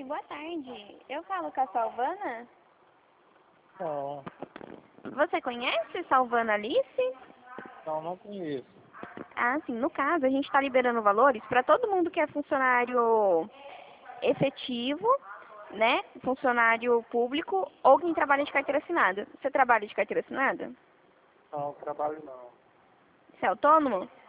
Oi, boa tarde. Eu falo com a Salvana? Não, Você conhece Salvana Alice? não conheço. Ah, sim. No caso, a gente está liberando valores para todo mundo que é funcionário efetivo, né? Funcionário público ou quem trabalha de carteira assinada. Você trabalha de carteira assinada? Não, trabalho não. Você é autônomo?